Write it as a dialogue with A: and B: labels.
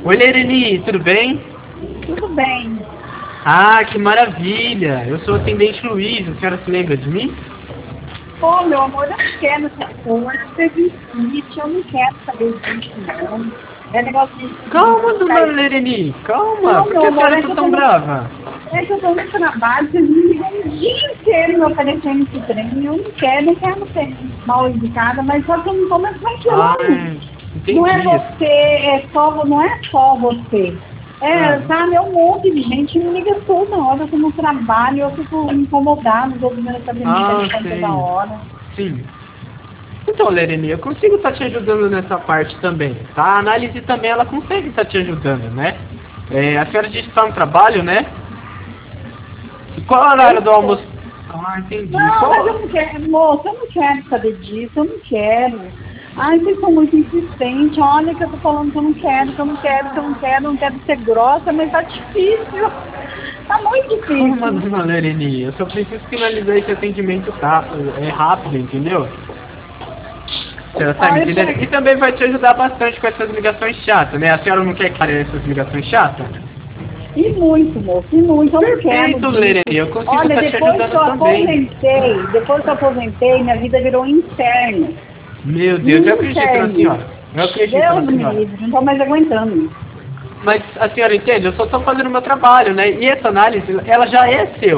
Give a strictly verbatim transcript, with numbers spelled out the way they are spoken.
A: Oi, Lereni, tudo bem?
B: Tudo bem.
A: Ah, que maravilha! Eu sou o atendente Luiz, a senhora se lembra de mim?
B: Pô, meu amor, eu não quero essa coisa, serviço, eu não quero saber disso, não. É negócio de...
A: Calma,
B: de
A: dona
B: ficar-
A: Lereni, calma!
B: Não,
A: Por
B: meu
A: que a
B: amor,
A: senhora
B: é
A: tá
B: que eu
A: tão
B: tô no,
A: brava?
B: é que eu tô no trabalho, vocês me ligam o dia inteiro me oferecendo esse trem. Eu não quero, não quero ser mal educada, mas só que eu não tô mais tranquilando.
A: Ai,
B: Não é
A: entendi.
B: você, é só, não é só você. É,
A: Ah,
B: sabe, é um monte de gente que me liga toda hora, eu tô no trabalho, eu fico incomodada, os outros meus fazendo
A: ah,
B: telefone toda
A: sei.
B: hora.
A: Sim. Então, Lereni, eu consigo estar te ajudando nessa parte também, tá? A análise também, ela consegue estar te ajudando, né? É, a senhora disse que está no trabalho, né? E qual é o
B: Eu
A: horário do almoço?
B: estou.
A: Ah, entendi.
B: Não, mas eu
A: Qual...
B: não quero, moça, eu não quero saber disso, eu não quero. Ai, vocês são muito insistentes, olha que eu tô falando que eu não quero, que eu não quero, que eu não quero, não quero ser grossa, mas tá difícil. Tá muito
A: Calma,
B: difícil.
A: dona Lereni, eu só preciso finalizar esse atendimento tá, é rápido, entendeu? A senhora tá me
B: Olha,
A: entendendo? E
B: chega.
A: também vai te ajudar bastante com essas ligações chatas, né? A senhora não quer que pare essas ligações chatas?
B: E muito, moço, e muito, eu não quero
A: Perfeito, Lereni,
B: disso.
A: eu consigo
B: Olha,
A: estar te
B: depois que eu
A: ajudando também.
B: aposentei, depois que eu aposentei, minha vida virou um inferno.
A: Meu Deus, eu
B: Um
A: acredito na
B: inferno.
A: senhora. Eu acredito na
B: Deus me
A: senhora.
B: livre, não tô mais aguentando isso.
A: Mas a senhora entende? Eu só estou fazendo o meu trabalho, né? E essa análise, ela já é seu.